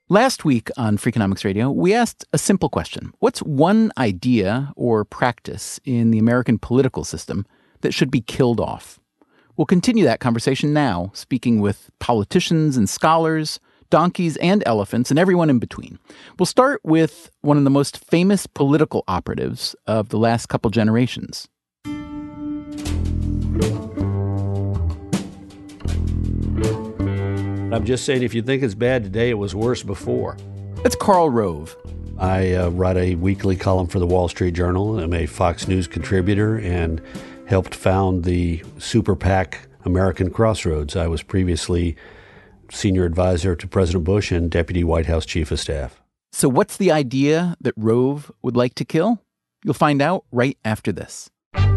Last week on Freakonomics Radio, we asked a simple question. What's one idea or practice in the American political system that should be killed off? We'll continue that conversation now, speaking with politicians and scholars, donkeys and elephants, and everyone in between. We'll start with one of the most famous political operatives of the last couple generations. I'm just saying, if you think it's bad today, it was worse before. That's Karl Rove. I write a weekly column for the Wall Street Journal. I'm a Fox News contributor and helped found the super PAC American Crossroads. I was previously senior advisor to President Bush and deputy White House chief of staff. So what's the idea that Rove would like to kill? You'll find out right after this.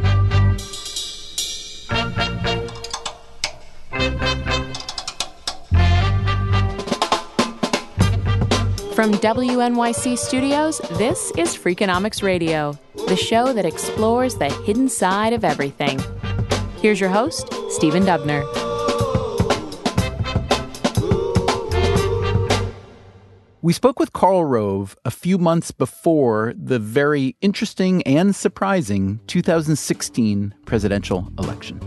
From WNYC Studios, this is Freakonomics Radio, the show that explores the hidden side of everything. Here's your host, Stephen Dubner. We spoke with Karl Rove a few months before the very interesting and surprising 2016 presidential election.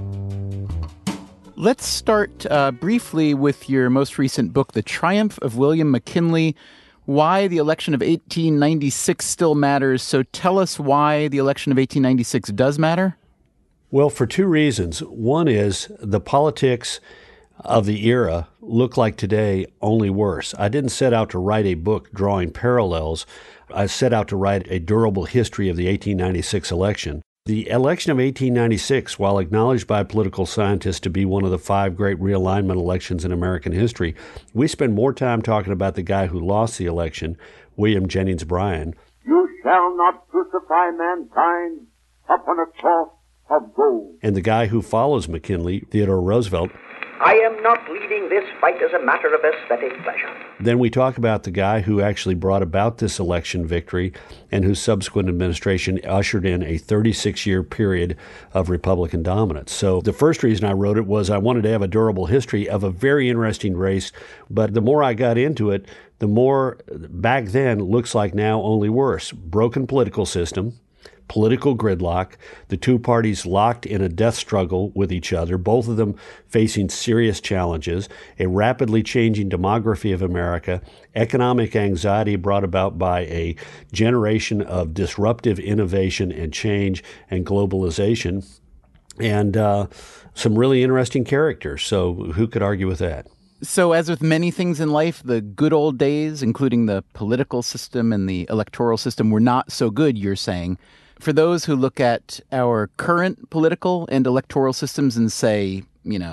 Let's start briefly with your most recent book, The Triumph of William McKinley, Why the Election of 1896 Still Matters. So tell us why the election of 1896 does matter. Well, for two reasons. One is the politics of the era look like today, only worse. I didn't set out to write a book drawing parallels. I set out to write a durable history of the 1896 election. The election of 1896, while acknowledged by political scientists to be one of the 5 great realignment elections in American history, we spend more time talking about the guy who lost the election, William Jennings Bryan. You shall not crucify mankind upon a cross of gold. And the guy who follows McKinley, Theodore Roosevelt. I am not leading this fight as a matter of aesthetic pleasure. Then we talk about the guy who actually brought about this election victory and whose subsequent administration ushered in a 36-year period of Republican dominance. So the first reason I wrote it was I wanted to have a durable history of a very interesting race, but the more I got into it, the more back then looks like now only worse. Broken political system, political gridlock, the two parties locked in a death struggle with each other, both of them facing serious challenges, a rapidly changing demography of America, economic anxiety brought about by a generation of disruptive innovation and change and globalization, and some really interesting characters. So who could argue with that? So as with many things in life, the good old days, including the political system and the electoral system, were not so good, you're saying. For those who look at our current political and electoral systems and say,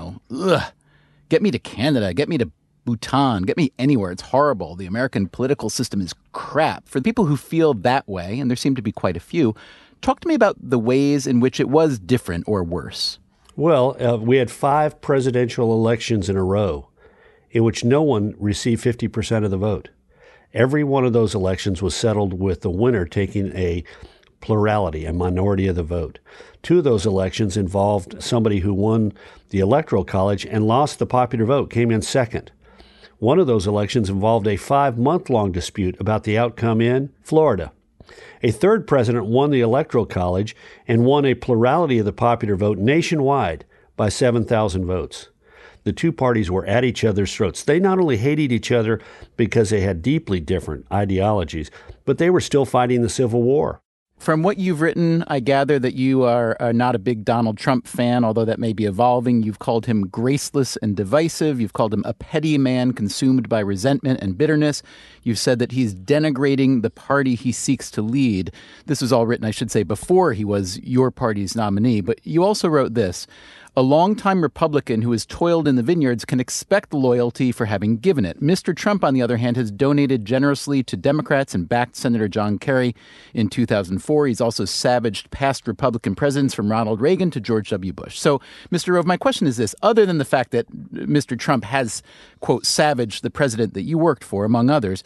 ugh, get me to Canada, get me to Bhutan, get me anywhere, it's horrible, the American political system is crap. For the people who feel that way, and there seem to be quite a few, talk to me about the ways in which it was different or worse. Well, we had 5 presidential elections in a row in which no one received 50% of the vote. Every one of those elections was settled with the winner taking a plurality, a minority of the vote. 2 of those elections involved somebody who won the Electoral College and lost the popular vote, came in second. One of those elections involved a 5-month-long dispute about the outcome in Florida. A third president won the Electoral College and won a plurality of the popular vote nationwide by 7,000 votes. The two parties were at each other's throats. They not only hated each other because they had deeply different ideologies, but they were still fighting the Civil War. From what you've written, I gather that you are not a big Donald Trump fan, although that may be evolving. You've called him graceless and divisive. You've called him a petty man consumed by resentment and bitterness. You've said that he's denigrating the party he seeks to lead. This was all written, I should say, before he was your party's nominee. But you also wrote this: a longtime Republican who has toiled in the vineyards can expect loyalty for having given it. Mr. Trump, on the other hand, has donated generously to Democrats and backed Senator John Kerry in 2004. He's also savaged past Republican presidents from Ronald Reagan to George W. Bush. So, Mr. Rove, my question is this. Other than the fact that Mr. Trump has, quote, savaged the president that you worked for, among others,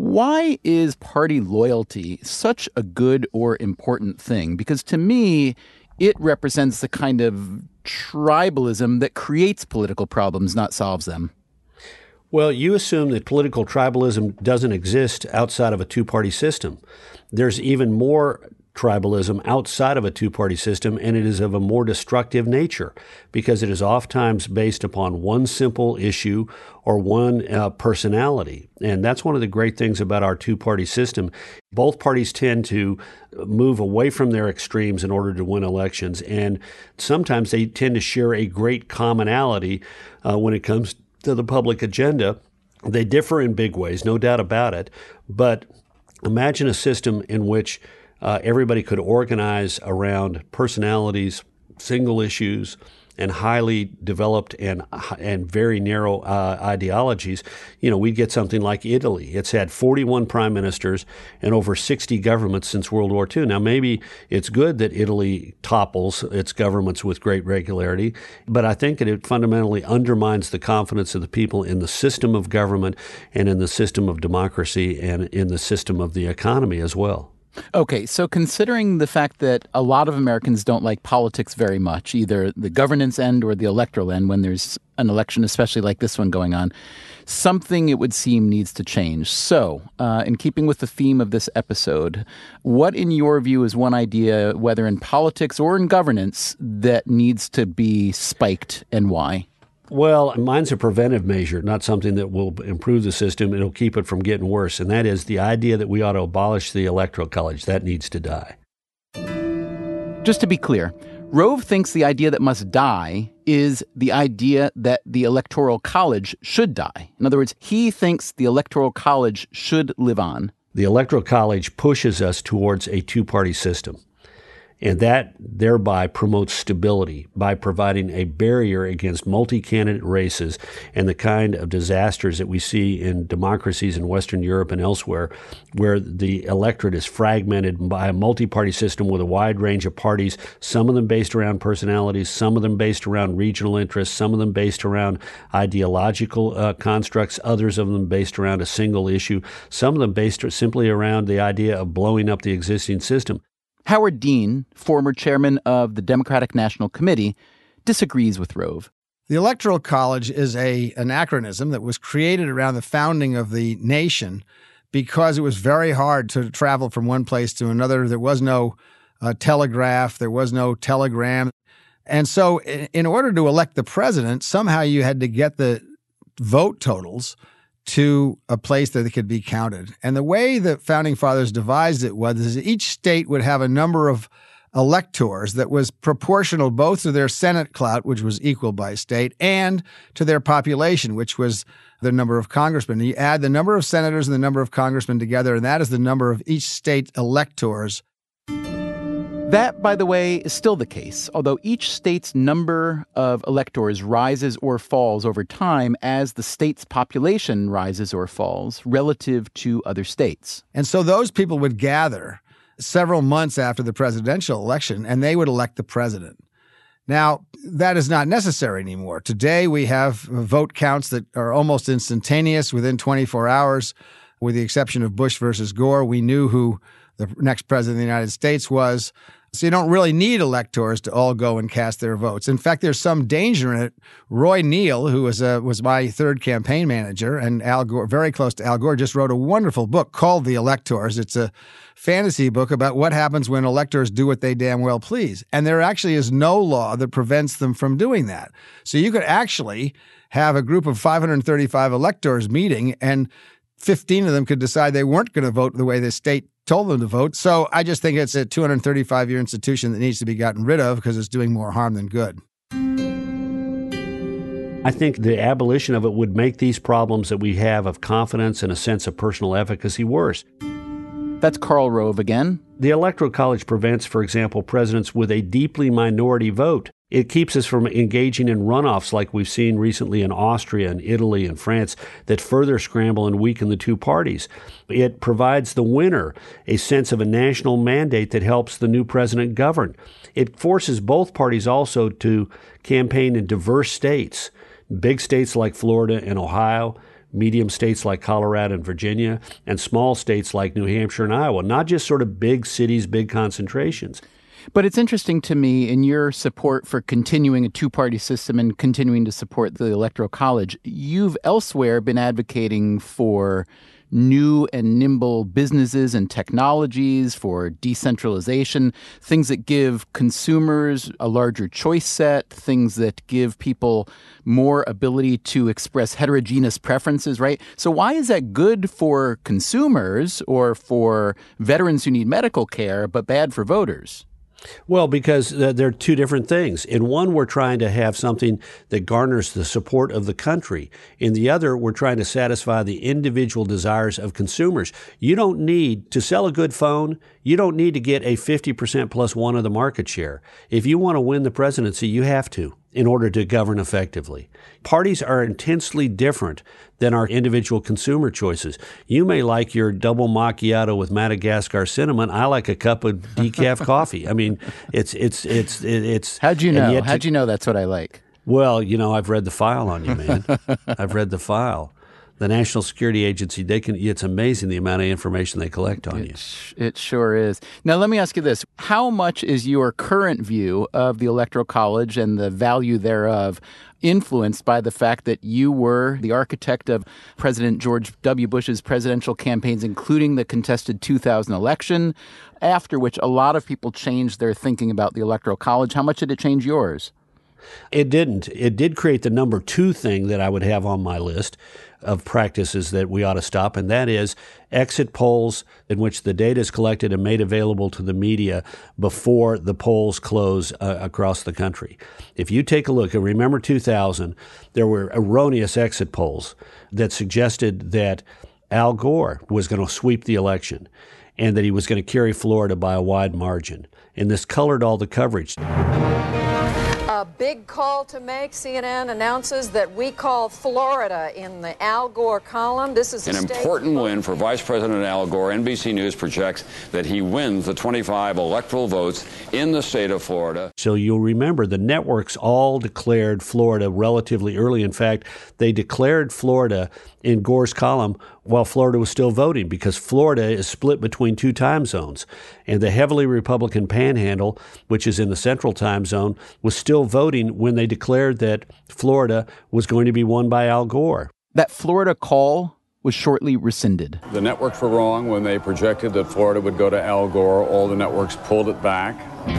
why is party loyalty such a good or important thing? Because to me, it represents the kind of tribalism that creates political problems, not solves them. Well, you assume that political tribalism doesn't exist outside of a two-party system. There's even more tribalism outside of a two-party system, and it is of a more destructive nature because it is oftentimes based upon one simple issue or one personality. And that's one of the great things about our two-party system. Both parties tend to move away from their extremes in order to win elections, and sometimes they tend to share a great commonality when it comes to the public agenda. They differ in big ways, no doubt about it, but imagine a system in which everybody could organize around personalities, single issues, and highly developed and very narrow ideologies. We'd get something like Italy. It's had 41 prime ministers and over 60 governments since World War II. Now, maybe it's good that Italy topples its governments with great regularity, but I think that it fundamentally undermines the confidence of the people in the system of government and in the system of democracy and in the system of the economy as well. Okay, so considering the fact that a lot of Americans don't like politics very much, either the governance end or the electoral end, when there's an election, especially like this one going on, something it would seem needs to change. So, in keeping with the theme of this episode, what in your view is one idea, whether in politics or in governance, that needs to be spiked and why? Well, mine's a preventive measure, not something that will improve the system. It'll keep it from getting worse. And that is the idea that we ought to abolish the Electoral College. That needs to die. Just to be clear, Rove thinks the idea that must die is the idea that the Electoral College should die. In other words, he thinks the Electoral College should live on. The Electoral College pushes us towards a two-party system. And that thereby promotes stability by providing a barrier against multi-candidate races and the kind of disasters that we see in democracies in Western Europe and elsewhere, where the electorate is fragmented by a multi-party system with a wide range of parties, some of them based around personalities, some of them based around regional interests, some of them based around ideological constructs, others of them based around a single issue, some of them based simply around the idea of blowing up the existing system. Howard Dean, former chairman of the Democratic National Committee, disagrees with Rove. The Electoral College is an anachronism that was created around the founding of the nation because it was very hard to travel from one place to another. There was no telegraph. There was no telegram. And so in order to elect the president, somehow you had to get the vote totals to a place that it could be counted. And the way the Founding Fathers devised it was each state would have a number of electors that was proportional both to their Senate clout, which was equal by state, and to their population, which was the number of congressmen. You add the number of senators and the number of congressmen together, and that is the number of each state electors. That, by the way, is still the case, although each state's number of electors rises or falls over time as the state's population rises or falls relative to other states. And so those people would gather several months after the presidential election, and they would elect the president. Now, that is not necessary anymore. Today, we have vote counts that are almost instantaneous within 24 hours. With the exception of Bush versus Gore, we knew who the next president of the United States was. So you don't really need electors to all go and cast their votes. In fact, there's some danger in it. Roy Neal, who was my third campaign manager, and Al Gore, very close to Al Gore, just wrote a wonderful book called The Electors. It's a fantasy book about what happens when electors do what they damn well please. And there actually is no law that prevents them from doing that. So you could actually have a group of 535 electors meeting, and 15 of them could decide they weren't going to vote the way the state told them to vote. So I just think it's a 235-year institution that needs to be gotten rid of because it's doing more harm than good. I think the abolition of it would make these problems that we have of confidence and a sense of personal efficacy worse. That's Karl Rove again. The Electoral College prevents, for example, presidents with a deeply minority vote. It keeps us from engaging in runoffs like we've seen recently in Austria and Italy and France that further scramble and weaken the two parties. It provides the winner a sense of a national mandate that helps the new president govern. It forces both parties also to campaign in diverse states, big states like Florida and Ohio, medium states like Colorado and Virginia, and small states like New Hampshire and Iowa, not just sort of big cities, big concentrations. But it's interesting to me in your support for continuing a two-party system and continuing to support the Electoral College, you've elsewhere been advocating for new and nimble businesses and technologies, for decentralization, things that give consumers a larger choice set, things that give people more ability to express heterogeneous preferences, right? So why is that good for consumers or for veterans who need medical care, but bad for voters? Well, because they're two different things. In one, we're trying to have something that garners the support of the country. In the other, we're trying to satisfy the individual desires of consumers. You don't need to sell a good phone. You don't need to get a 50% plus one of the market share. If you want to win the presidency, you have to in order to govern effectively. Parties are intensely different than our individual consumer choices. You may like your double macchiato with Madagascar cinnamon. I like a cup of decaf coffee. I mean, it's. How'd you know? How'd you know that's what I like? Well, I've read the file on you, man. I've read the file. The National Security Agency, it's amazing the amount of information they collect on you. It sure is. Now, let me ask you this. How much is your current view of the Electoral College and the value thereof influenced by the fact that you were the architect of President George W. Bush's presidential campaigns, including the contested 2000 election, after which a lot of people changed their thinking about the Electoral College? How much did it change yours? It didn't. It did create the number 2 thing that I would have on my list of practices that we ought to stop, and that is exit polls in which the data is collected and made available to the media before the polls close across the country. If you take a look, and remember 2000, there were erroneous exit polls that suggested that Al Gore was going to sweep the election and that he was going to carry Florida by a wide margin. And this colored all the coverage. A big call to make. CNN announces that we call Florida in the Al Gore column. This is an important win for Vice President Al Gore. NBC News projects that he wins the 25 electoral votes in the state of Florida. So you'll remember the networks all declared Florida relatively early. In fact, they declared Florida in Gore's column while Florida was still voting, because Florida is split between 2 time zones. And the heavily Republican Panhandle, which is in the Central Time Zone, was still voting when they declared that Florida was going to be won by Al Gore. That Florida call was shortly rescinded. The networks were wrong when they projected that Florida would go to Al Gore. All the networks pulled it back.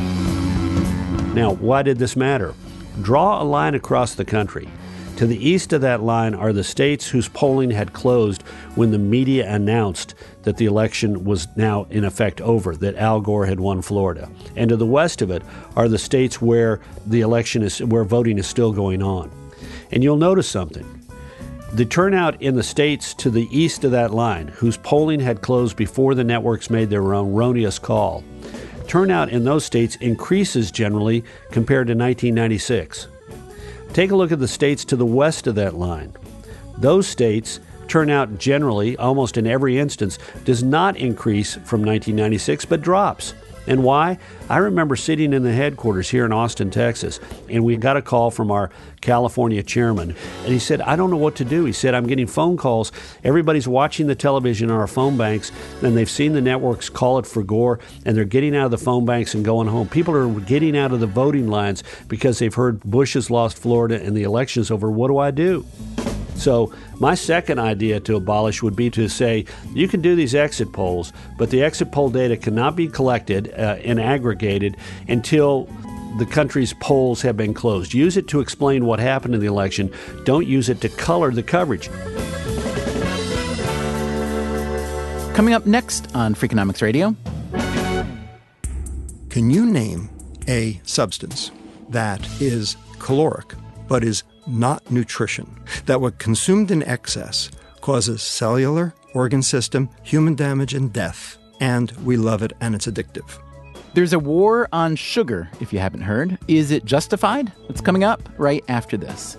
Now, why did this matter? Draw a line across the country. To the east of that line are the states whose polling had closed when the media announced that the election was now in effect over, that Al Gore had won Florida. And to the west of it are the states where where voting is still going on. And you'll notice something. The turnout in the states to the east of that line, whose polling had closed before the networks made their erroneous call, turnout in those states increases generally compared to 1996. Take a look at the states to the west of that line. Those states' turnout generally, almost in every instance, does not increase from 1996, but drops. And why? I remember sitting in the headquarters here in Austin, Texas, and we got a call from our California chairman, and he said, I don't know what to do. He said, I'm getting phone calls. Everybody's watching the television on our phone banks, and they've seen the networks call it for Gore, and they're getting out of the phone banks and going home. People are getting out of the voting lines because they've heard Bush has lost Florida and the election's over. What do I do? So my second idea to abolish would be to say you can do these exit polls, but the exit poll data cannot be collected and aggregated until the country's polls have been closed. Use it to explain what happened in the election. Don't use it to color the coverage. Coming up next on Freakonomics Radio. Can you name a substance that is caloric but is not nutrition, that when consumed in excess causes cellular, organ system, human damage, and death, and we love it and it's addictive? There's a war on sugar, if you haven't heard. Is it justified? It's coming up right after this.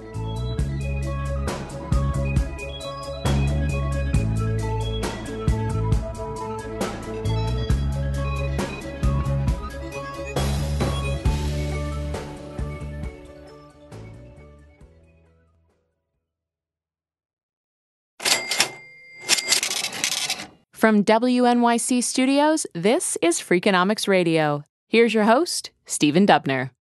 From WNYC Studios, this is Freakonomics Radio. Here's your host, Stephen Dubner.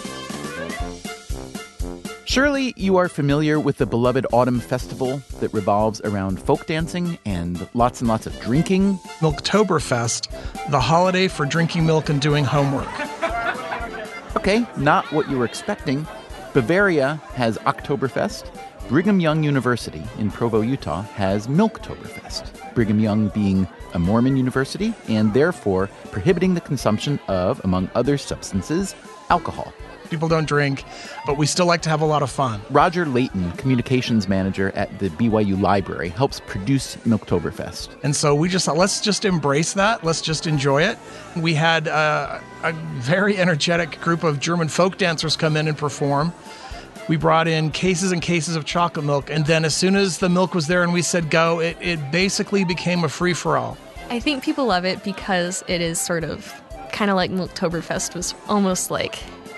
Surely you are familiar with the beloved autumn festival that revolves around folk dancing and lots of drinking. Milktoberfest, the holiday for drinking milk and doing homework. Okay, not what you were expecting. Bavaria has Oktoberfest. Brigham Young University in Provo, Utah has Milktoberfest. Brigham Young being a Mormon university and therefore prohibiting the consumption of, among other substances, alcohol. People don't drink, but we still like to have a lot of fun. Roger Layton, communications manager at the BYU Library, helps produce Milktoberfest. And so we just thought, let's just embrace that. Let's just enjoy it. We had a very energetic group of German folk dancers come in and perform. We brought in cases and cases of chocolate milk, and then as soon as the milk was there and we said go, it basically became a free-for-all. I think people love it because it is sort of kind of like Milktoberfest was almost like,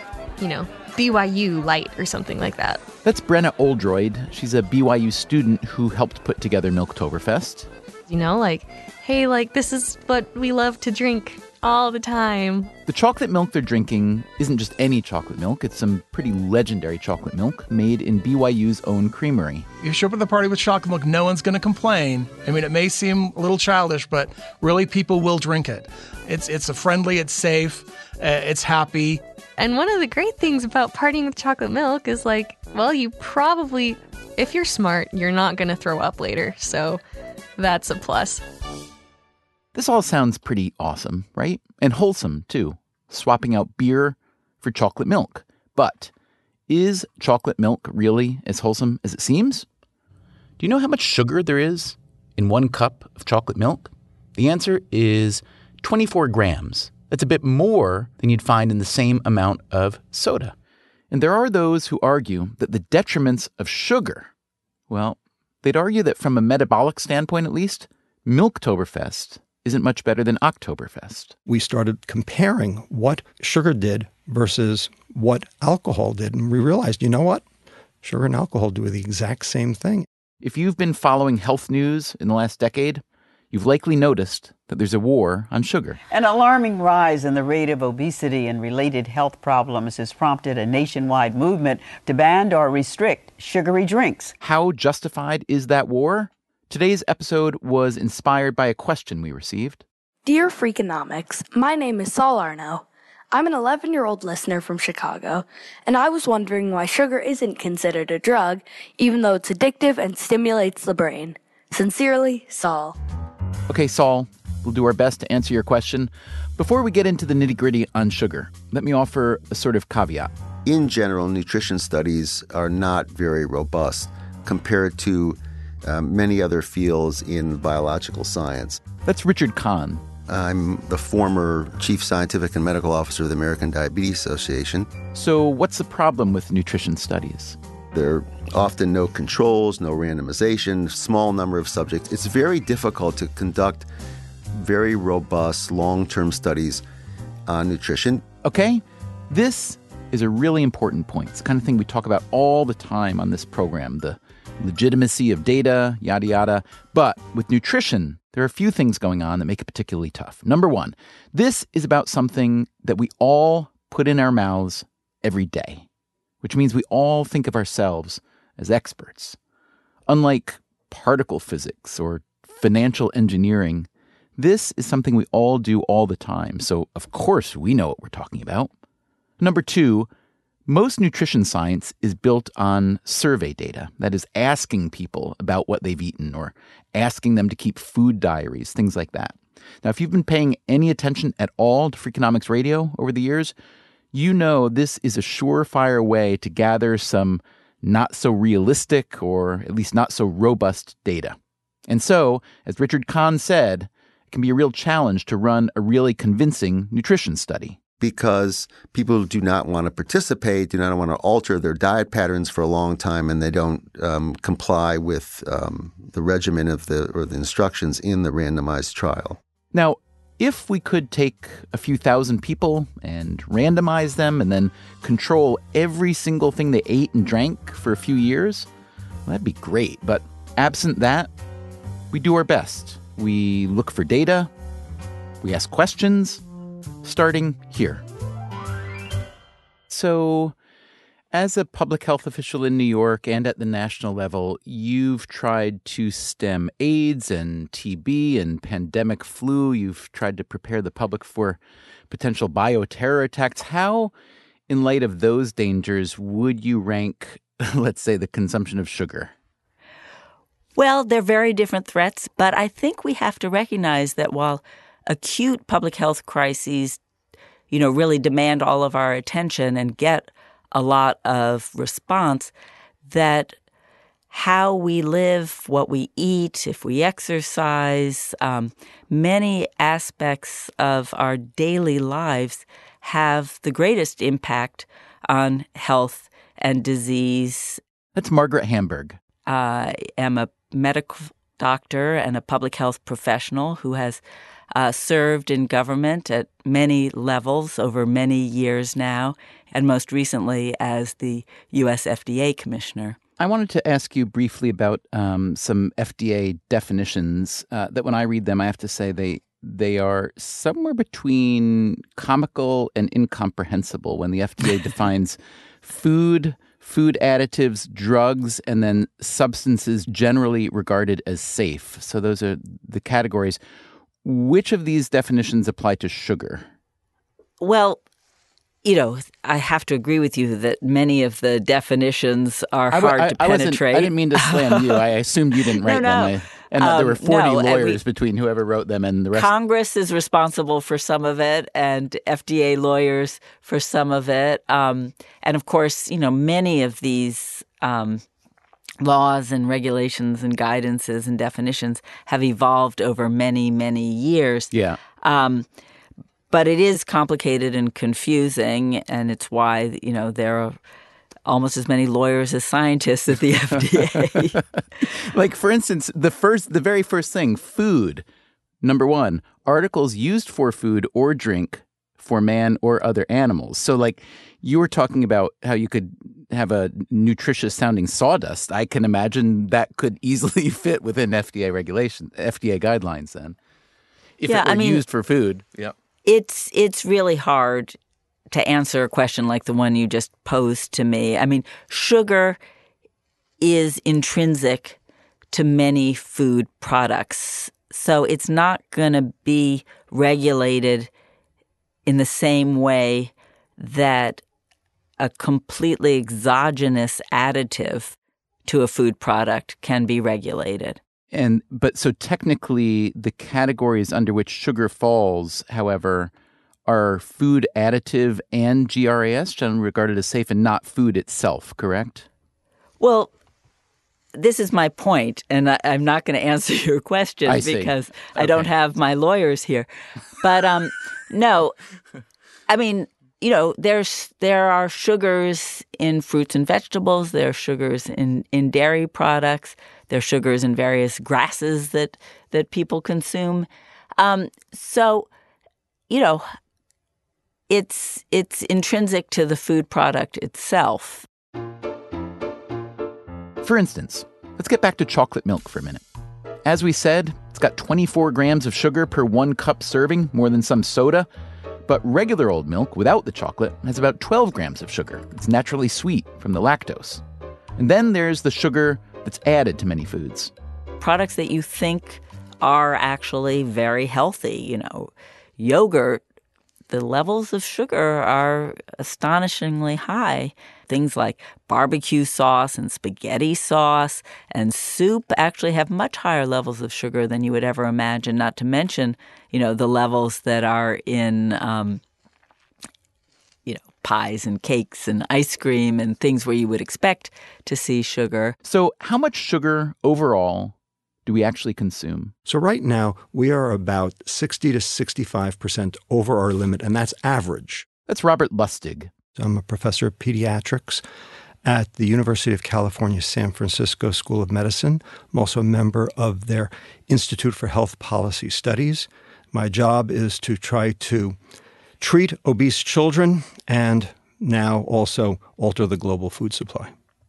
BYU light or something like that. That's Brenna Oldroyd. She's a BYU student who helped put together Milktoberfest. Hey, this is what we love to drink all the time. The chocolate milk they're drinking isn't just any chocolate milk. It's some pretty legendary chocolate milk made in BYU's own creamery. You show up at the party with chocolate milk, no one's going to complain. I mean, it may seem a little childish, but really people will drink it. It's friendly, it's safe, it's happy. And one of the great things about partying with chocolate milk is you probably, if you're smart, you're not going to throw up later. So that's a plus. This all sounds pretty awesome, right? And wholesome, too. Swapping out beer for chocolate milk. But is chocolate milk really as wholesome as it seems? Do you know how much sugar there is in 1 cup of chocolate milk? The answer is 24 grams. That's a bit more than you'd find in the same amount of soda. And there are those who argue that the detriments of sugar, well, they'd argue that from a metabolic standpoint at least, Milktoberfest isn't much better than Oktoberfest. We started comparing what sugar did versus what alcohol did, and we realized, you know what? Sugar and alcohol do the exact same thing. If you've been following health news in the last decade, you've likely noticed that there's a war on sugar. An alarming rise in the rate of obesity and related health problems has prompted a nationwide movement to ban or restrict sugary drinks. How justified is that war? Today's episode was inspired by a question we received. Dear Freakonomics, my name is Saul Arno. I'm an 11-year-old listener from Chicago, and I was wondering why sugar isn't considered a drug, even though it's addictive and stimulates the brain. Sincerely, Saul. Okay, Saul, we'll do our best to answer your question. Before we get into the nitty-gritty on sugar, let me offer a sort of caveat. In general, nutrition studies are not very robust compared to many other fields in biological science. That's Richard Kahn. I'm the former chief scientific and medical officer of the American Diabetes Association. So what's the problem with nutrition studies? There are often no controls, no randomization, small number of subjects. It's very difficult to conduct very robust long-term studies on nutrition. Okay, this is a really important point. It's the kind of thing we talk about all the time on this program, the legitimacy of data, yada, yada. But with nutrition, there are a few things going on that make it particularly tough. Number one, this is about something that we all put in our mouths every day, which means we all think of ourselves as experts. Unlike particle physics or financial engineering, this is something we all do all the time. So, of course, we know what we're talking about. Number two, most nutrition science is built on survey data. That is, asking people about what they've eaten or asking them to keep food diaries, things like that. Now, if you've been paying any attention at all to Freakonomics Radio over the years, you know this is a surefire way to gather some not so realistic or at least not so robust data. And so, as Richard Kahn said, it can be a real challenge to run a really convincing nutrition study. Because people do not want to participate, do not want to alter their diet patterns for a long time, and they don't comply with the regimen of the instructions in the randomized trial. Now, if we could take a few thousand people and randomize them and then control every single thing they ate and drank for a few years, well, that'd be great. But absent that, we do our best. We look for data, we ask questions, starting here. So, as a public health official in New York and at the national level, you've tried to stem AIDS and TB and pandemic flu. You've tried to prepare the public for potential bioterror attacks. How, in light of those dangers, would you rank, let's say, the consumption of sugar? Well, they're very different threats, but I think we have to recognize that while acute public health crises, really demand all of our attention and get a lot of response, that how we live, what we eat, if we exercise, many aspects of our daily lives have the greatest impact on health and disease. That's Margaret Hamburg. I am a medical doctor and a public health professional who has served in government at many levels over many years now, and most recently as the U.S. FDA commissioner. I wanted to ask you briefly about some FDA definitions that when I read them, I have to say they are somewhere between comical and incomprehensible when the FDA defines food additives, drugs, and then substances generally regarded as safe. So those are the categories. Which of these definitions apply to sugar? Well, I have to agree with you that many of the definitions are hard to penetrate. I didn't mean to slam you. I assumed you didn't write them. And there were 40 lawyers between whoever wrote them and the rest. Congress is responsible for some of it and FDA lawyers for some of it. And of course, many of these laws and regulations and guidances and definitions have evolved over many, many years. Yeah. But it is complicated and confusing, and it's why, there are almost as many lawyers as scientists at the FDA. Like, for instance, the very first thing, food. Number 1, articles used for food or drink for man or other animals. So, like, you were talking about how you could have a nutritious-sounding sawdust. I can imagine that could easily fit within FDA regulations, FDA guidelines then. If it were used for food. Yeah. It's really hard to answer a question like the one you just posed to me. I mean, sugar is intrinsic to many food products, so it's not going to be regulated in the same way that a completely exogenous additive to a food product can be regulated. But so technically the categories under which sugar falls, however, are food additive and GRAS, generally regarded as safe, and not food itself, correct? Well, this is my point, and I'm not going to answer your question because I don't have my lawyers here. But no, I mean, there are sugars in fruits and vegetables. There are sugars in dairy products. There are sugars in various grasses that people consume. So, it's intrinsic to the food product itself. For instance, let's get back to chocolate milk for a minute. As we said, it's got 24 grams of sugar per 1 cup serving, more than some soda. But regular old milk without the chocolate has about 12 grams of sugar. It's naturally sweet from the lactose. And then there's the sugar that's added to many foods. Products that you think are actually very healthy, yogurt, the levels of sugar are astonishingly high. Things like barbecue sauce and spaghetti sauce and soup actually have much higher levels of sugar than you would ever imagine, not to mention, the levels that are in, pies and cakes and ice cream and things where you would expect to see sugar. So how much sugar overall do we actually consume? So right now, we are about 60 to 65% over our limit, and that's average. That's Robert Lustig. I'm a professor of pediatrics at the University of California, San Francisco School of Medicine. I'm also a member of their Institute for Health Policy Studies. My job is to try to treat obese children and now also alter the global food supply.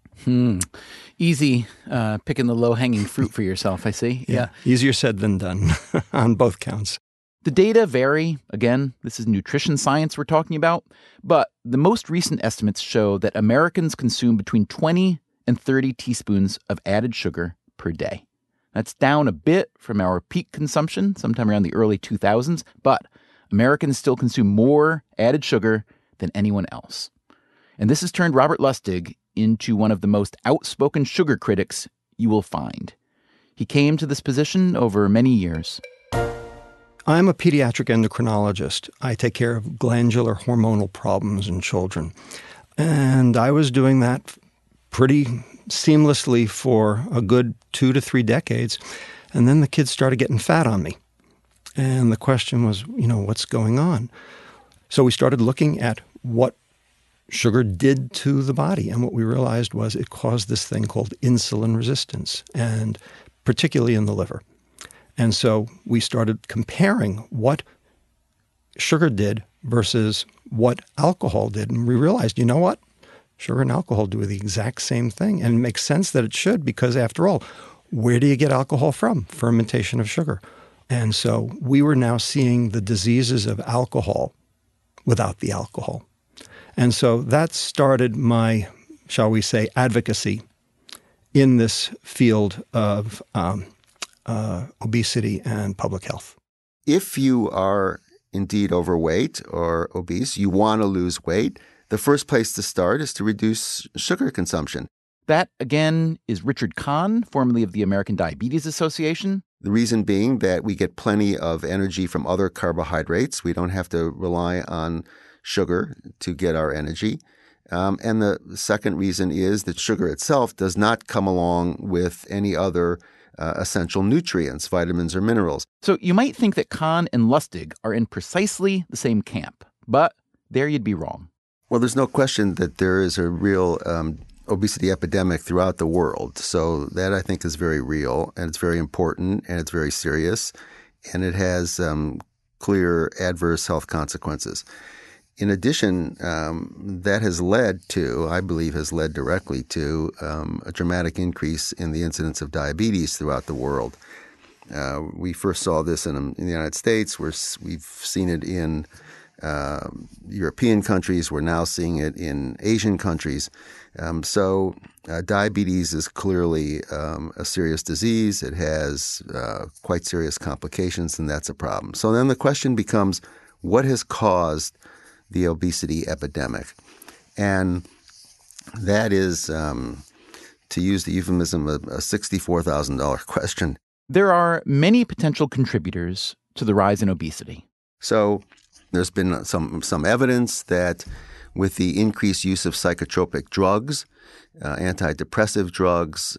Easy picking the low-hanging fruit for yourself, I see. Yeah. Easier said than done on both counts. The data vary. Again, this is nutrition science we're talking about. But the most recent estimates show that Americans consume between 20 and 30 teaspoons of added sugar per day. That's down a bit from our peak consumption sometime around the early 2000s, but Americans still consume more added sugar than anyone else. And this has turned Robert Lustig into one of the most outspoken sugar critics you will find. He came to this position over many years. I'm a pediatric endocrinologist. I take care of glandular hormonal problems in children. And I was doing that pretty seamlessly for a good 2 to 3 decades. And then the kids started getting fat on me. And the question was, what's going on? So we started looking at what sugar did to the body. And what we realized was it caused this thing called insulin resistance, and particularly in the liver. And so we started comparing what sugar did versus what alcohol did. And we realized, you know what? Sugar and alcohol do the exact same thing. And it makes sense that it should, because after all, where do you get alcohol from? Fermentation of sugar. And so we were now seeing the diseases of alcohol without the alcohol. And so that started my, shall we say, advocacy in this field of obesity and public health. If you are indeed overweight or obese, you want to lose weight, the first place to start is to reduce sugar consumption. That, again, is Richard Kahn, formerly of the American Diabetes Association. The reason being that we get plenty of energy from other carbohydrates. We don't have to rely on sugar to get our energy. And the second reason is that sugar itself does not come along with any other essential nutrients, vitamins or minerals. So you might think that Kahn and Lustig are in precisely the same camp, but there you'd be wrong. Well, there's no question that there is a real obesity epidemic throughout the world. So that, I think, is very real, and it's very important, and it's very serious, and it has clear adverse health consequences. In addition, that has led to, I believe has led directly to a dramatic increase in the incidence of diabetes throughout the world. We first saw this in the United States. We've seen it in European countries. We're now seeing it in Asian countries. So diabetes is clearly a serious disease. It has quite serious complications, and that's a problem. So then the question becomes, what has caused the obesity epidemic? And that is, to use the euphemism, a $64,000 question. There are many potential contributors to the rise in obesity. So there's been some evidence that with the increased use of psychotropic drugs, antidepressive drugs,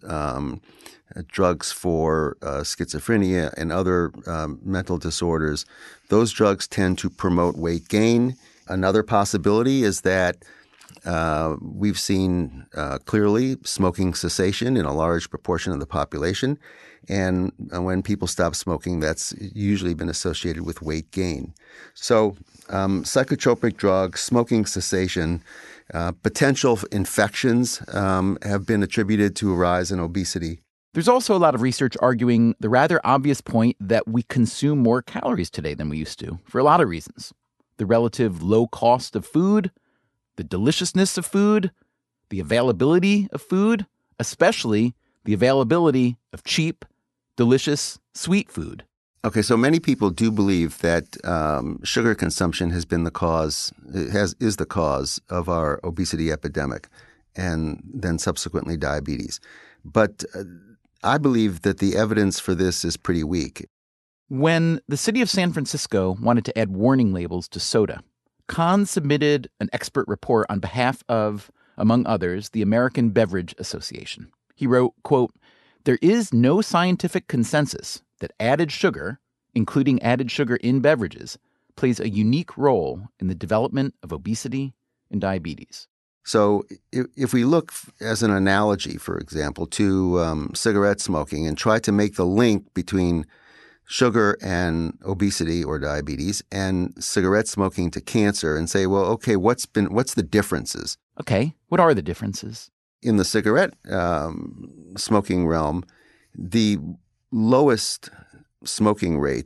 drugs for schizophrenia and other mental disorders, those drugs tend to promote weight gain. Another possibility is that we've seen clearly smoking cessation in a large proportion of the population. And when people stop smoking, that's usually been associated with weight gain. So psychotropic drugs, smoking cessation, potential infections have been attributed to a rise in obesity. There's also a lot of research arguing the rather obvious point that we consume more calories today than we used to, for a lot of reasons. The relative low cost of food, the deliciousness of food, the availability of food, especially the availability of cheap, delicious, sweet food. Okay, so many people do believe that sugar consumption has been the cause, is the cause of our obesity epidemic, and then subsequently diabetes. But I believe that the evidence for this is pretty weak. When the city of San Francisco wanted to add warning labels to soda, Kahn submitted an expert report on behalf of, among others, the American Beverage Association. He wrote, quote, "There is no scientific consensus that added sugar, including added sugar in beverages, plays a unique role in the development of obesity and diabetes." So if we look as an analogy, for example, to cigarette smoking and try to make the link between sugar and obesity or diabetes and cigarette smoking to cancer and say, well, okay, what's the differences? Okay, what are the differences? In the cigarette smoking realm, the lowest smoking rate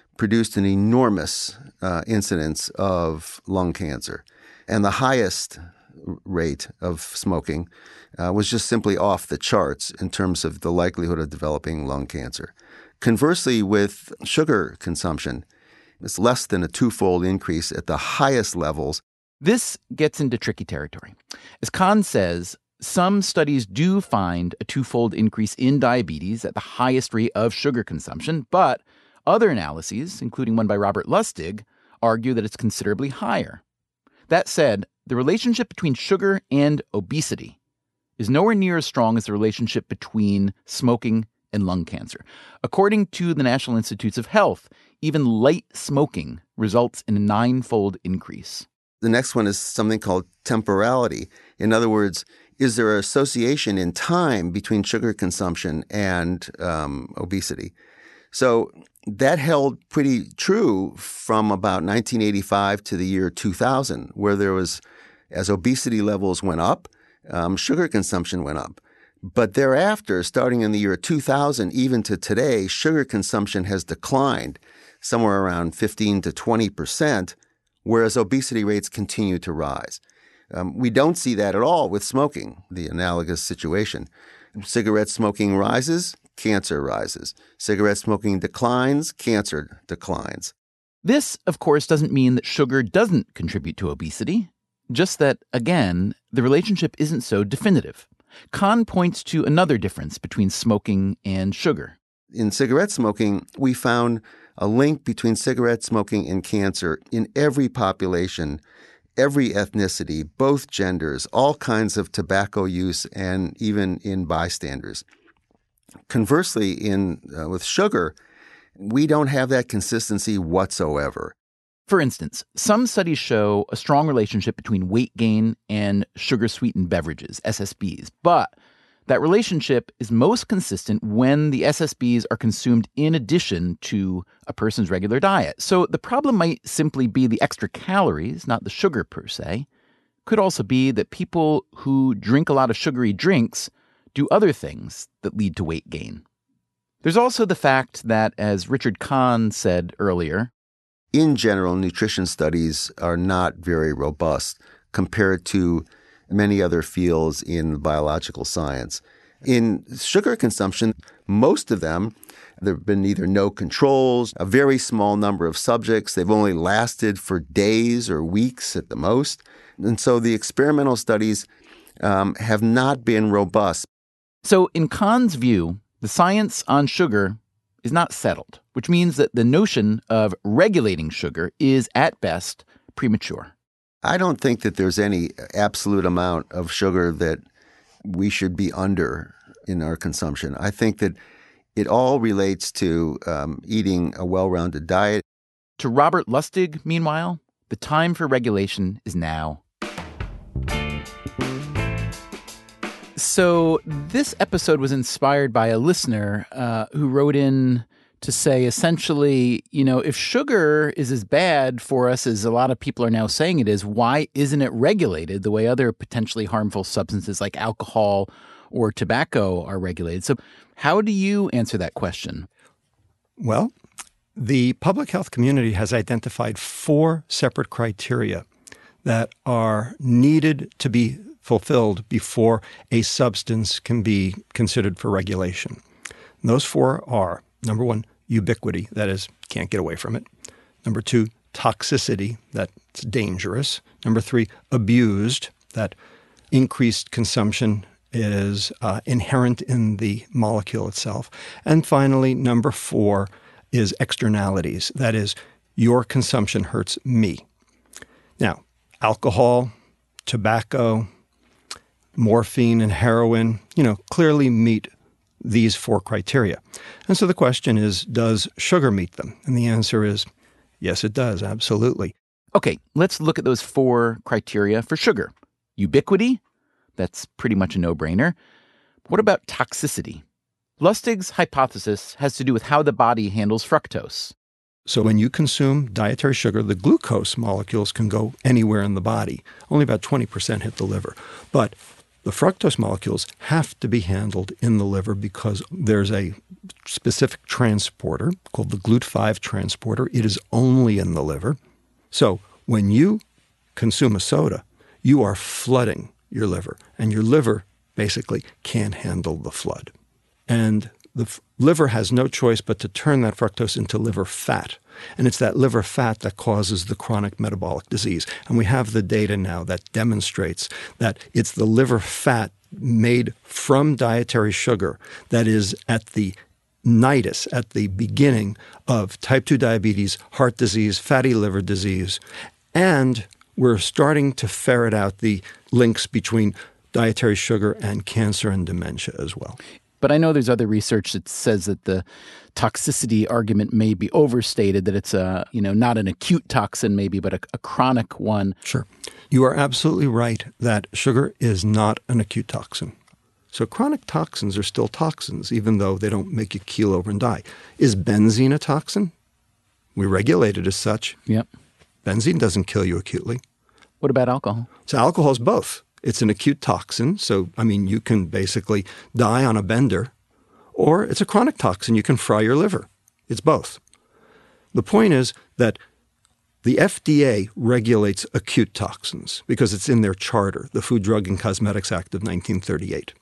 produced an enormous incidence of lung cancer. And the highest rate of smoking was just simply off the charts in terms of the likelihood of developing lung cancer. Conversely, with sugar consumption, it's less than a twofold increase at the highest levels. This gets into tricky territory. As Kahn says, some studies do find a twofold increase in diabetes at the highest rate of sugar consumption, but other analyses, including one by Robert Lustig, argue that it's considerably higher. That said, the relationship between sugar and obesity is nowhere near as strong as the relationship between smoking and lung cancer. According to the National Institutes of Health, even light smoking results in a 9-fold increase. The next one is something called temporality. In other words, is there an association in time between sugar consumption and obesity? So that held pretty true from about 1985 to the year 2000, where there was, as obesity levels went up, sugar consumption went up. But thereafter, starting in the year 2000, even to today, sugar consumption has declined somewhere around 15 to 20%, whereas obesity rates continue to rise. We don't see that at all with smoking, the analogous situation. Cigarette smoking rises, cancer rises. Cigarette smoking declines, cancer declines. This, of course, doesn't mean that sugar doesn't contribute to obesity, just that, again, the relationship isn't so definitive. Kahn points to another difference between smoking and sugar. In cigarette smoking, we found a link between cigarette smoking and cancer in every population, every ethnicity, both genders, all kinds of tobacco use, and even in bystanders. Conversely, with sugar, we don't have that consistency whatsoever. For instance, some studies show a strong relationship between weight gain and sugar-sweetened beverages, SSBs, but that relationship is most consistent when the SSBs are consumed in addition to a person's regular diet. So the problem might simply be the extra calories, not the sugar per se. Could also be that people who drink a lot of sugary drinks do other things that lead to weight gain. There's also the fact that, as Richard Kahn said earlier, in general, nutrition studies are not very robust compared to many other fields in biological science. In sugar consumption, most of them, there have been either no controls, a very small number of subjects. They've only lasted for days or weeks at the most. And so the experimental studies have not been robust. So in Kahn's view, the science on sugar is not settled, which means that the notion of regulating sugar is, at best, premature. I don't think that there's any absolute amount of sugar that we should be under in our consumption. I think that it all relates to eating a well-rounded diet. To Robert Lustig, meanwhile, the time for regulation is now. So this episode was inspired by a listener who wrote in to say, essentially, if sugar is as bad for us as a lot of people are now saying it is, why isn't it regulated the way other potentially harmful substances like alcohol or tobacco are regulated? So how do you answer that question? Well, the public health community has identified 4 separate criteria that are needed to be fulfilled before a substance can be considered for regulation. And those 4 are, number 1, ubiquity, that is, can't get away from it. Number 2, toxicity, that's dangerous. Number 3, abused, that increased consumption is inherent in the molecule itself. And finally, number 4 is externalities, that is, your consumption hurts me. Now, alcohol, tobacco, morphine, and heroin, clearly meet these 4 criteria. And so the question is, does sugar meet them? And the answer is, yes, it does, absolutely. Okay, let's look at those 4 criteria for sugar. Ubiquity, that's pretty much a no-brainer. What about toxicity? Lustig's hypothesis has to do with how the body handles fructose. So when you consume dietary sugar, the glucose molecules can go anywhere in the body. Only about 20% hit the liver. But The fructose molecules have to be handled in the liver because there's a specific transporter called the GLUT5 transporter. It is only in the liver. So when you consume a soda, you are flooding your liver, and your liver basically can't handle the flood. And the liver has no choice but to turn that fructose into liver fat. And it's that liver fat that causes the chronic metabolic disease. And we have the data now that demonstrates that it's the liver fat made from dietary sugar that is at the nidus, at the beginning of type 2 diabetes, heart disease, fatty liver disease. And we're starting to ferret out the links between dietary sugar and cancer and dementia as well. But I know there's other research that says that the toxicity argument may be overstated, that it's not an acute toxin maybe, but a chronic one. Sure. You are absolutely right that sugar is not an acute toxin. So chronic toxins are still toxins, even though they don't make you keel over and die. Is benzene a toxin? We regulate it as such. Yep. Benzene doesn't kill you acutely. What about alcohol? So alcohol is both. It's an acute toxin, so, you can basically die on a bender, or it's a chronic toxin. You can fry your liver. It's both. The point is that the FDA regulates acute toxins because it's in their charter, the Food, Drug, and Cosmetics Act of 1938.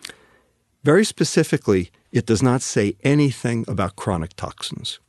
Very specifically, it does not say anything about chronic toxins.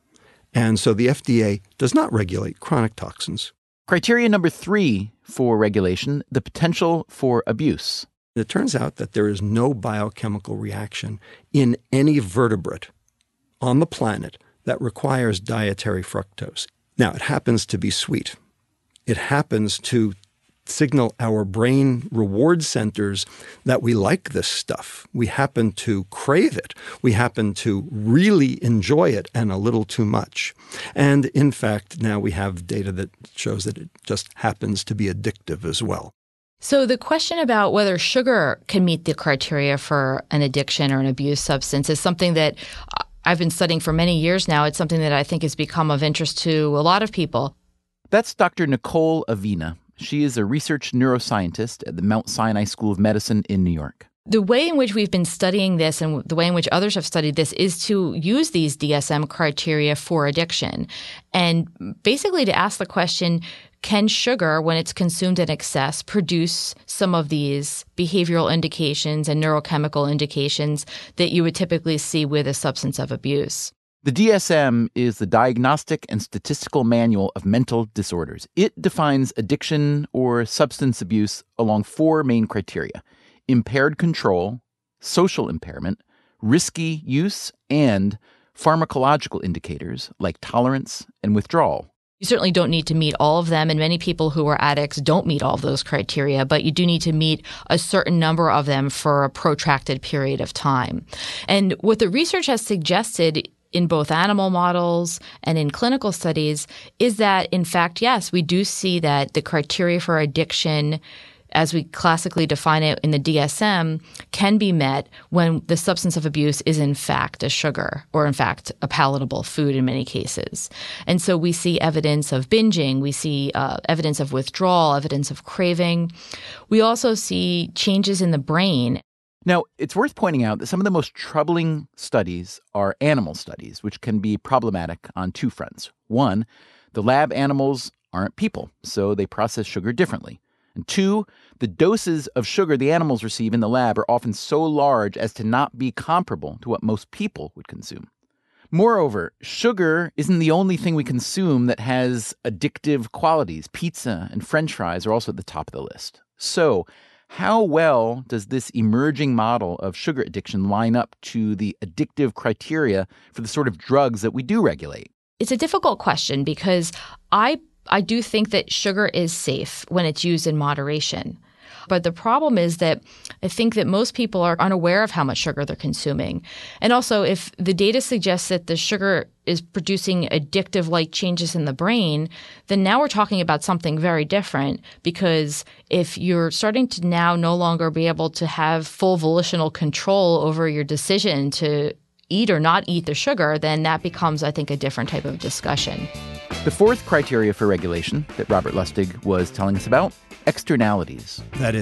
And so the FDA does not regulate chronic toxins. Criteria number 3 for regulation, the potential for abuse. It turns out that there is no biochemical reaction in any vertebrate on the planet that requires dietary fructose. Now, it happens to be sweet. It happens to signal our brain reward centers that we like this stuff. We happen to crave it. We happen to really enjoy it, and a little too much. And in fact, now we have data that shows that it just happens to be addictive as well. So the question about whether sugar can meet the criteria for an addiction or an abuse substance is something that I've been studying for many years now. It's something that I think has become of interest to a lot of people. That's Dr. Nicole Avena. She is a research neuroscientist at the Mount Sinai School of Medicine in New York. The way in which we've been studying this and the way in which others have studied this is to use these DSM criteria for addiction and basically to ask the question, can sugar, when it's consumed in excess, produce some of these behavioral indications and neurochemical indications that you would typically see with a substance of abuse? The DSM is the Diagnostic and Statistical Manual of Mental Disorders. It defines addiction or substance abuse along 4 main criteria: impaired control, social impairment, risky use, and pharmacological indicators like tolerance and withdrawal. You certainly don't need to meet all of them, and many people who are addicts don't meet all of those criteria, but you do need to meet a certain number of them for a protracted period of time. And what the research has suggested in both animal models and in clinical studies is that, in fact, yes, we do see that the criteria for addiction, as we classically define it in the DSM, can be met when the substance of abuse is in fact a sugar or in fact a palatable food in many cases. And so we see evidence of binging, we see evidence of withdrawal, evidence of craving. We also see changes in the brain. Now, it's worth pointing out that some of the most troubling studies are animal studies, which can be problematic on 2 fronts. 1, the lab animals aren't people, so they process sugar differently. And 2, the doses of sugar the animals receive in the lab are often so large as to not be comparable to what most people would consume. Moreover, sugar isn't the only thing we consume that has addictive qualities. Pizza and French fries are also at the top of the list. So, how well does this emerging model of sugar addiction line up to the addictive criteria for the sort of drugs that we do regulate? It's a difficult question because I do think that sugar is safe when it's used in moderation. But the problem is that I think that most people are unaware of how much sugar they're consuming. And also, if the data suggests that the sugar is producing addictive-like changes in the brain, then now we're talking about something very different, because if you're starting to now no longer be able to have full volitional control over your decision to eat or not eat the sugar, then that becomes, I think, a different type of discussion. The 4th criteria for regulation that Robert Lustig was telling us about, externalities. That is,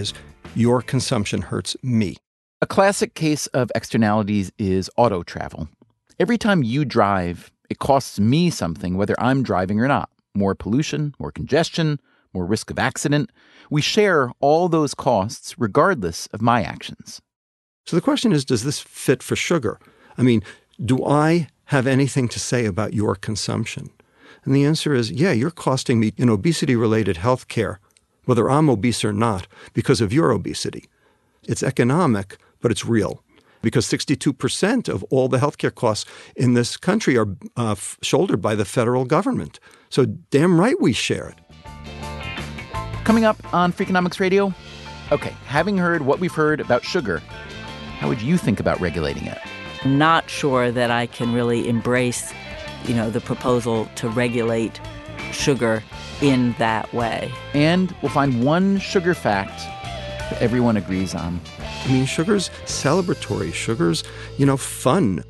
your consumption hurts me. A classic case of externalities is auto travel. Every time you drive, it costs me something whether I'm driving or not. More pollution, more congestion, more risk of accident. We share all those costs regardless of my actions. So the question is, does this fit for sugar? I mean, do I have anything to say about your consumption? And the answer is, yeah, you're costing me in obesity-related health care, whether I'm obese or not, because of your obesity. It's economic, but it's real. Because 62% of all the healthcare costs in this country are shouldered by the federal government. So damn right we share it. Coming up on Freakonomics Radio, okay, having heard what we've heard about sugar, how would you think about regulating it? I'm not sure that I can really embrace, the proposal to regulate sugar in that way. And we'll find one sugar fact that everyone agrees on. I mean, sugar's celebratory. Sugar's, fun.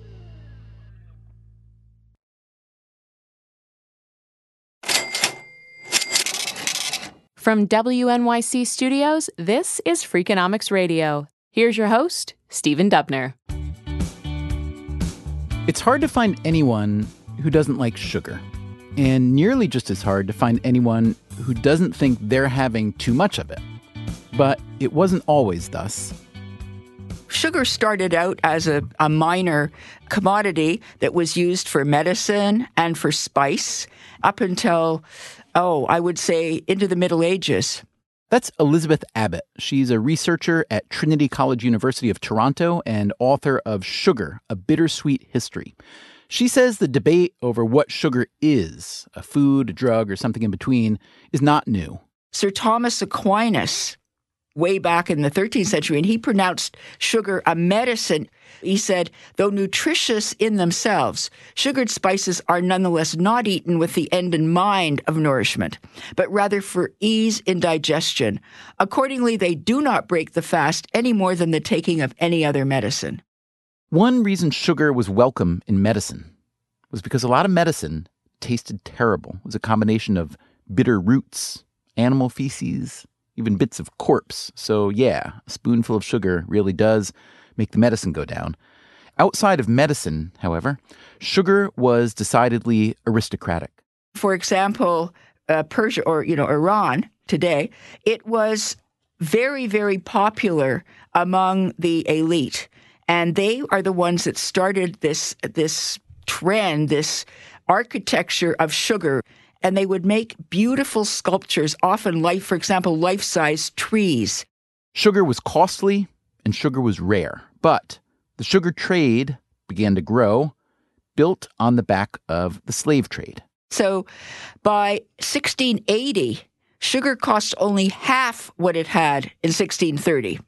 From WNYC Studios, this is Freakonomics Radio. Here's your host, Stephen Dubner. It's hard to find anyone who doesn't like sugar, and nearly just as hard to find anyone who doesn't think they're having too much of it. But it wasn't always thus. Sugar started out as a minor commodity that was used for medicine and for spice up until, I would say, into the Middle Ages. That's Elizabeth Abbott. She's a researcher at Trinity College University of Toronto and author of Sugar, A Bittersweet History. She says the debate over what sugar is, a food, a drug, or something in between, is not new. Sir Thomas Aquinas, way back in the 13th century, and he pronounced sugar a medicine. He said, though nutritious in themselves, sugared spices are nonetheless not eaten with the end in mind of nourishment, but rather for ease in digestion. Accordingly, they do not break the fast any more than the taking of any other medicine. One reason sugar was welcome in medicine was because a lot of medicine tasted terrible. It was a combination of bitter roots, animal feces, even bits of corpse. So yeah, a spoonful of sugar really does make the medicine go down. Outside of medicine, however, sugar was decidedly aristocratic. For example, Persia or, Iran today, it was very, very popular among the elite. And they are the ones that started this trend, this architecture of sugar. And they would make beautiful sculptures, often for example, life-size trees. Sugar was costly and sugar was rare. But the sugar trade began to grow, built on the back of the slave trade. So by 1680, sugar cost only half what it had in 1630.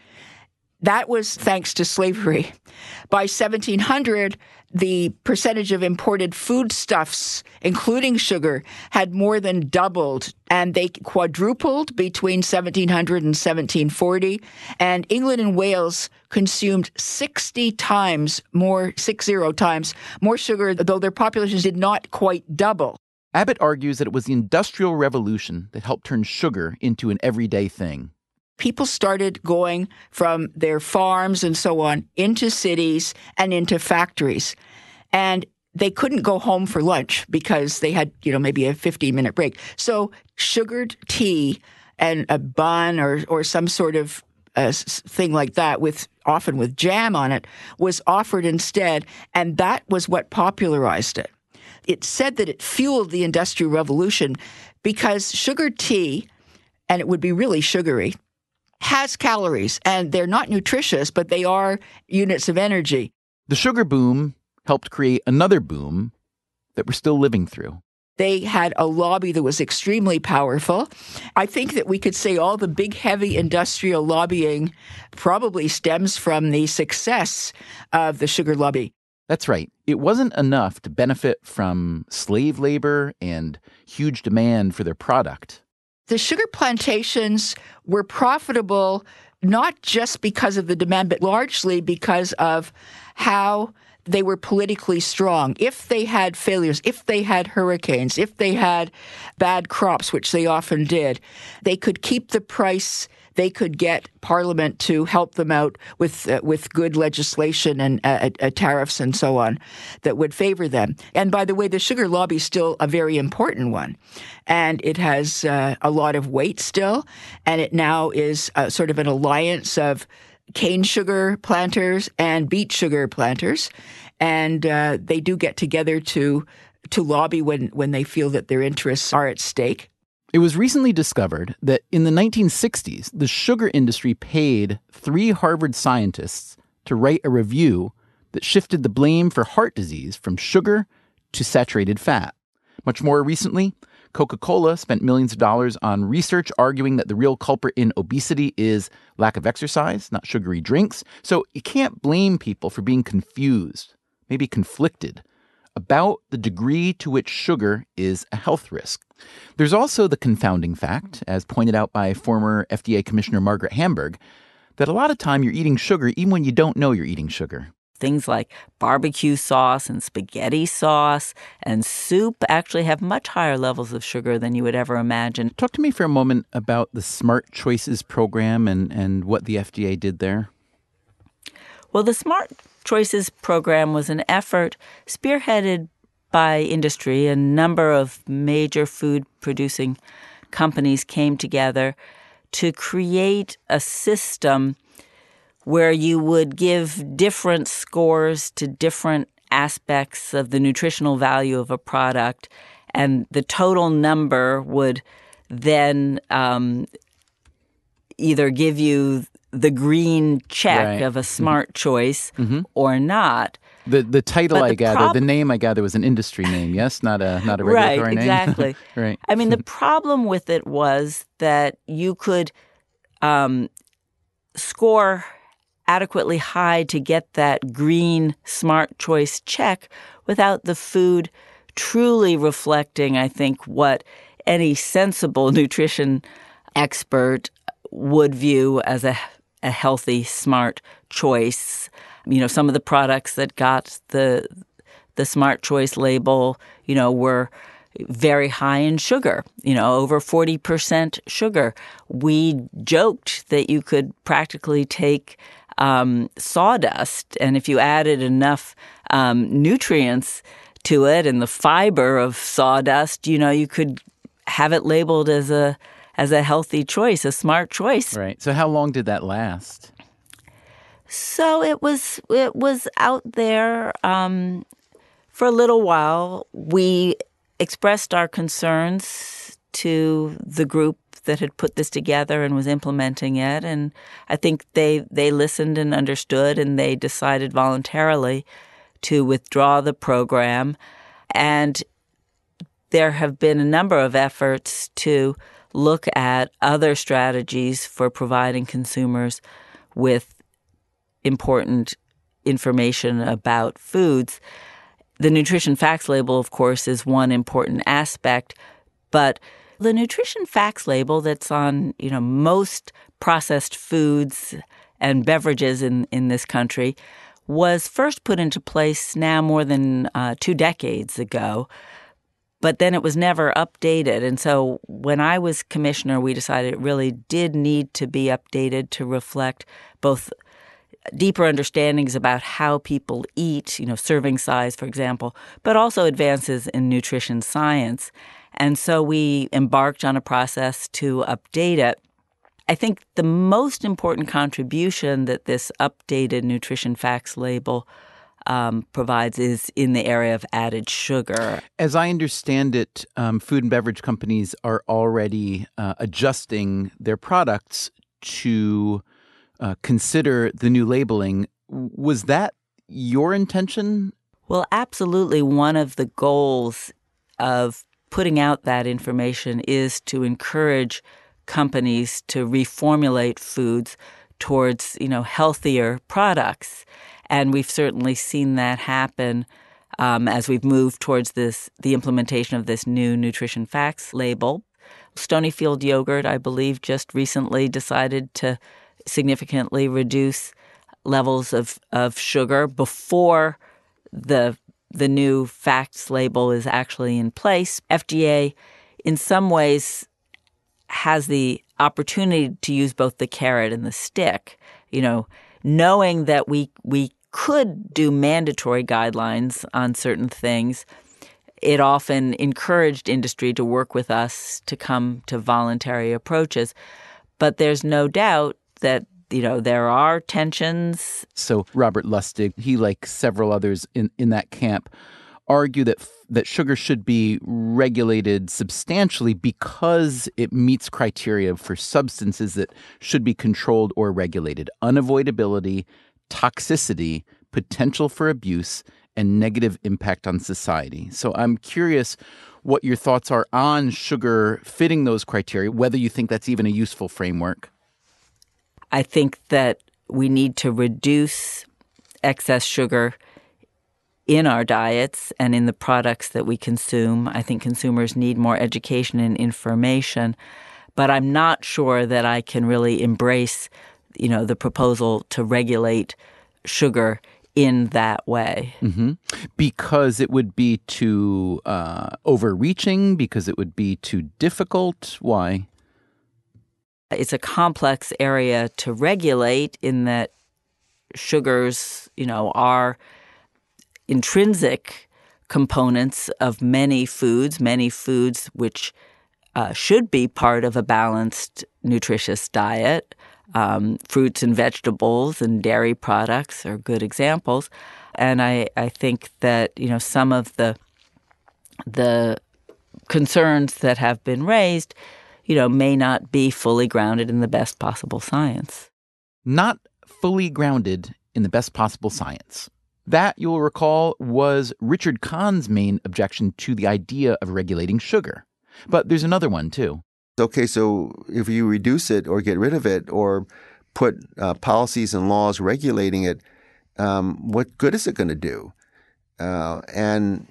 That was thanks to slavery. By 1700, the percentage of imported foodstuffs, including sugar, had more than doubled, and they quadrupled between 1700 and 1740. And England and Wales consumed 60 times more sugar, though their populations did not quite double. Abbott argues that it was the Industrial Revolution that helped turn sugar into an everyday thing. People started going from their farms and so on into cities and into factories. And they couldn't go home for lunch because they had, maybe a 15-minute break. So sugared tea and a bun or some sort of thing like that, often with jam on it, was offered instead. And that was what popularized it. It's said that it fueled the Industrial Revolution because sugared tea, and it would be really sugary, has calories, and they're not nutritious, but they are units of energy. The sugar boom helped create another boom that we're still living through. They had a lobby that was extremely powerful. I think that we could say all the big, heavy industrial lobbying probably stems from the success of the sugar lobby. That's right. It wasn't enough to benefit from slave labor and huge demand for their product. The sugar plantations were profitable not just because of the demand, but largely because of how they were politically strong. If they had failures, if they had hurricanes, if they had bad crops, which they often did, they could keep the price they could get Parliament to help them out with good legislation and tariffs and so on that would favor them. And by the way, the sugar lobby is still a very important one, and it has a lot of weight still, and it now is sort of an alliance of cane sugar planters and beet sugar planters, and they do get together to lobby when they feel that their interests are at stake. It was recently discovered that in the 1960s, the sugar industry paid 3 Harvard scientists to write a review that shifted the blame for heart disease from sugar to saturated fat. Much more recently, Coca-Cola spent millions of dollars on research arguing that the real culprit in obesity is lack of exercise, not sugary drinks. So you can't blame people for being confused, maybe conflicted, about the degree to which sugar is a health risk. There's also the confounding fact, as pointed out by former FDA Commissioner Margaret Hamburg, that a lot of time you're eating sugar even when you don't know you're eating sugar. Things like barbecue sauce and spaghetti sauce and soup actually have much higher levels of sugar than you would ever imagine. Talk to me for a moment about the Smart Choices program and what the FDA did there. Well, the Smart Choices program was an effort spearheaded by industry. A number of major food-producing companies came together to create a system where you would give different scores to different aspects of the nutritional value of a product, and the total number would then either give you the green check of a smart choice or not. The title, the name I gather was an industry name, yes? Not a regulatory name? Exactly. Right. I mean, the problem with it was that you could score adequately high to get that green smart choice check without the food truly reflecting, I think, what any sensible nutrition expert would view as a healthy, smart choice. You know, some of the products that got the smart choice label, were very high in sugar, over 40% sugar. We joked that you could practically take sawdust, and if you added enough nutrients to it and the fiber of sawdust, you could have it labeled as a healthy choice, a smart choice. Right. So how long did that last? So it was out there for a little while. We expressed our concerns to the group that had put this together and was implementing it, and I think they listened and understood, and they decided voluntarily to withdraw the program. And there have been a number of efforts to look at other strategies for providing consumers with important information about foods. The nutrition facts label, of course, is one important aspect, but the nutrition facts label that's on, most processed foods and beverages in this country was first put into place now more than 2 decades ago, but then it was never updated. And so when I was commissioner, we decided it really did need to be updated to reflect both deeper understandings about how people eat, serving size, for example, but also advances in nutrition science. And so we embarked on a process to update it. I think the most important contribution that this updated nutrition facts label provides is in the area of added sugar. As I understand it, food and beverage companies are already adjusting their products to consider the new labeling. Was that your intention? Well, absolutely. One of the goals of putting out that information is to encourage companies to reformulate foods towards, healthier products. And we've certainly seen that happen as we've moved towards the implementation of this new nutrition facts label. Stonyfield yogurt, I believe, just recently decided to significantly reduce levels of sugar before the new facts label is actually in place. FDA, in some ways, has the opportunity to use both the carrot and the stick, knowing that we could do mandatory guidelines on certain things. It often encouraged industry to work with us to come to voluntary approaches. But there's no doubt that, there are tensions. So Robert Lustig, he, like several others in that camp, argue that sugar should be regulated substantially because it meets criteria for substances that should be controlled or regulated: unavoidability, toxicity, potential for abuse, and negative impact on society. So I'm curious what your thoughts are on sugar fitting those criteria, whether you think that's even a useful framework. I think that we need to reduce excess sugar in our diets and in the products that we consume. I think consumers need more education and information, but I'm not sure that I can really embrace, the proposal to regulate sugar in that way. Mm-hmm. Because it would be too overreaching, because it would be too difficult. Why? It's a complex area to regulate in that sugars, are intrinsic components of many foods which should be part of a balanced, nutritious diet. Fruits and vegetables and dairy products are good examples. And I think that, some of the concerns that have been raised, may not be fully grounded in the best possible science. Not fully grounded in the best possible science. That, you'll recall, was Richard Kahn's main objection to the idea of regulating sugar. But there's another one, too. Okay, so if you reduce it or get rid of it or put policies and laws regulating it, what good is it going to do? And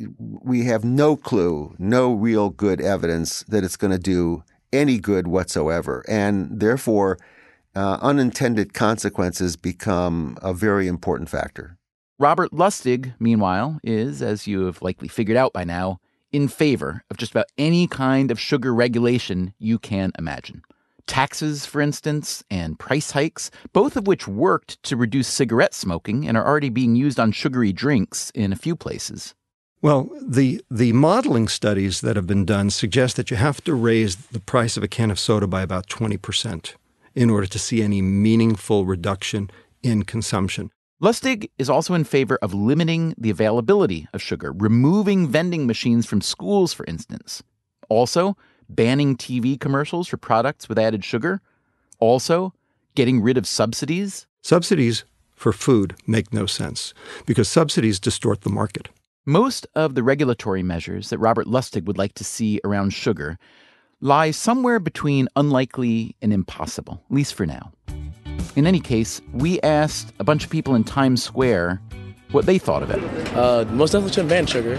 we have no clue, no real good evidence that it's going to do any good whatsoever. And therefore, unintended consequences become a very important factor. Robert Lustig, meanwhile, is, as you have likely figured out by now, in favor of just about any kind of sugar regulation you can imagine. Taxes, for instance, and price hikes, both of which worked to reduce cigarette smoking and are already being used on sugary drinks in a few places. Well, the modeling studies that have been done suggest that you have to raise the price of a can of soda by about 20% in order to see any meaningful reduction in consumption. Lustig is also in favor of limiting the availability of sugar, removing vending machines from schools, for instance. Also, banning TV commercials for products with added sugar. Also, getting rid of subsidies. Subsidies for food make no sense because subsidies distort the market. Most of the regulatory measures that Robert Lustig would like to see around sugar lie somewhere between unlikely and impossible, at least for now. In any case, we asked a bunch of people in Times Square what they thought of it. Most definitely shouldn't ban sugar.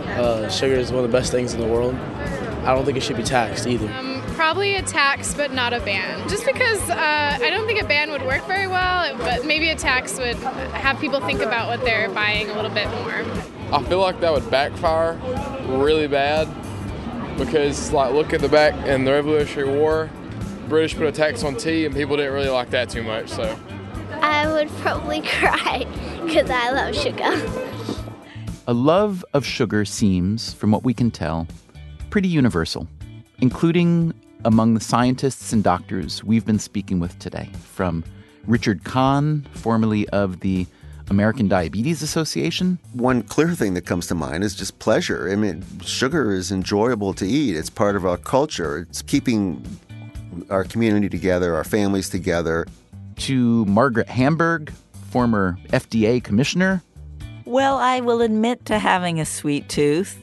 Sugar is one of the best things in the world. I don't think it should be taxed either. Probably a tax, but not a ban. Just because I don't think a ban would work very well, but maybe a tax would have people think about what they're buying a little bit more. I feel like that would backfire really bad because, look at the back in the Revolutionary War. British put a tax on tea, and people didn't really like that too much. So I would probably cry because I love sugar. A love of sugar seems, from what we can tell, pretty universal, including among the scientists and doctors we've been speaking with today, from Richard Kahn, formerly of the American Diabetes Association. One clear thing that comes to mind is just pleasure. I mean, sugar is enjoyable to eat. It's part of our culture. It's keeping our community together, our families together. To Margaret Hamburg, former FDA commissioner. Well, I will admit to having a sweet tooth.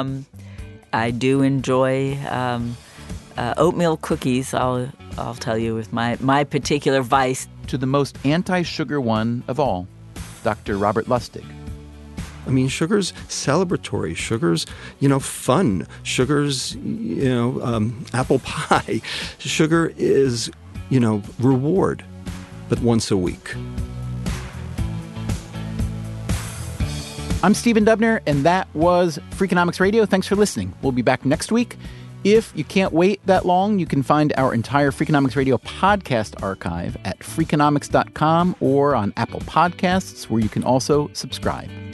I do enjoy oatmeal cookies, I'll tell you, with my particular vice. To the most anti-sugar one of all, Dr. Robert Lustig. I mean, sugar's celebratory. Sugar's, fun. Sugar's, apple pie. Sugar is, reward, but once a week. I'm Stephen Dubner, and that was Freakonomics Radio. Thanks for listening. We'll be back next week. If you can't wait that long, you can find our entire Freakonomics Radio podcast archive at Freakonomics.com or on Apple Podcasts, where you can also subscribe.